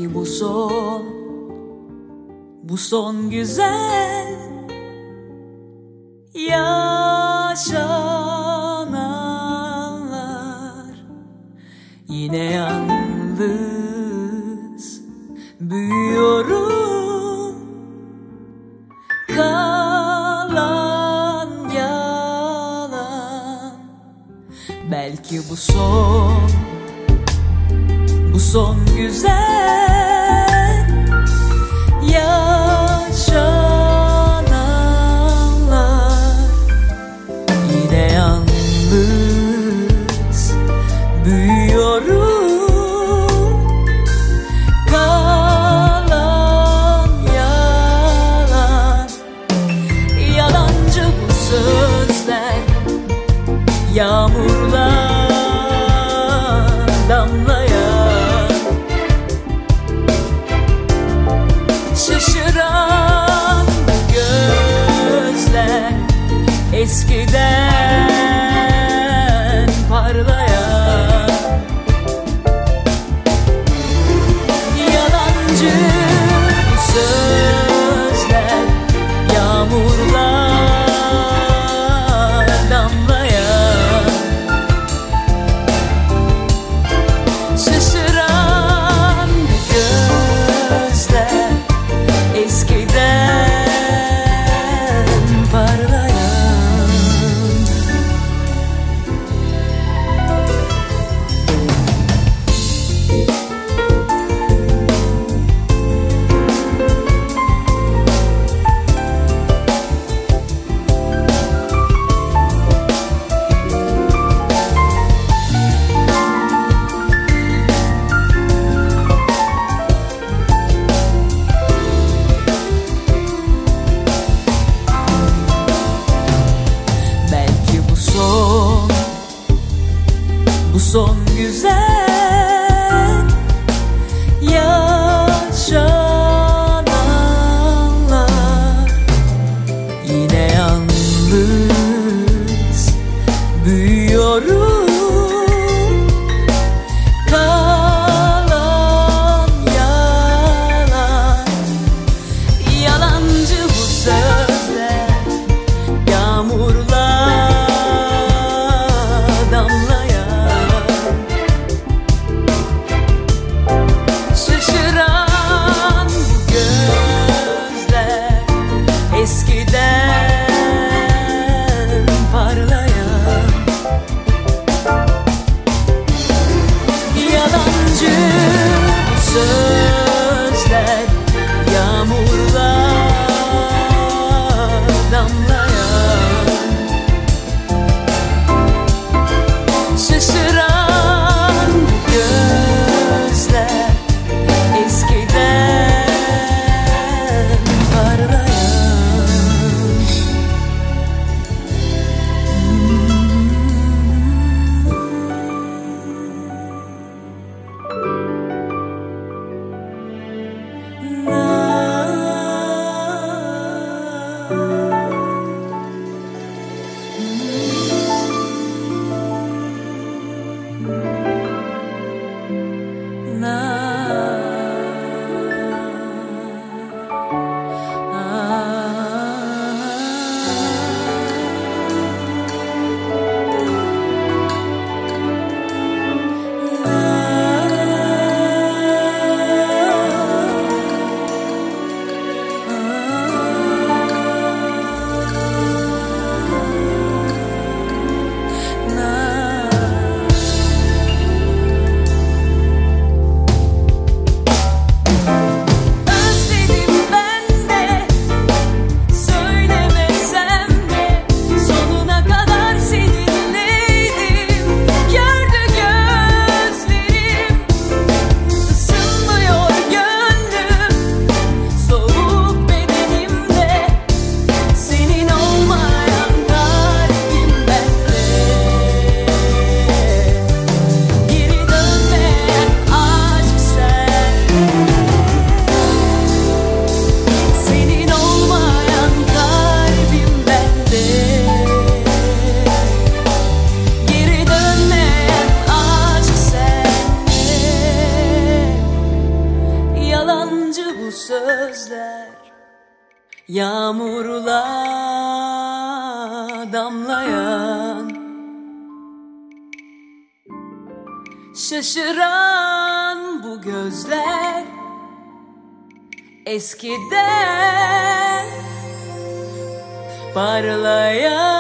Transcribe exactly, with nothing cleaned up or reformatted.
Belki bu son, bu son güzel yaşananlar. Yine yalnız büyüyorum, kalan yalan. Belki bu son, bu son güzel yaşananlar. Yine yalnız büyüyorum, kalan yalan. Yalancı bu sözler, yağmurlar damlayan. Şaşıran gözler, eskiden parlayan. Yalancı bu sözler, yağmurlar damlayan. Şaşıran gözler, eskiden parlayan. Belki bu son, bu son güzel yaşananlar. Yine yalnız büyüyorum, kalan yalan. Yalancı bu sözler, yağmurlar damlayan. Yağmurla damlayan, şaşıran bu gözler eskiden parlayan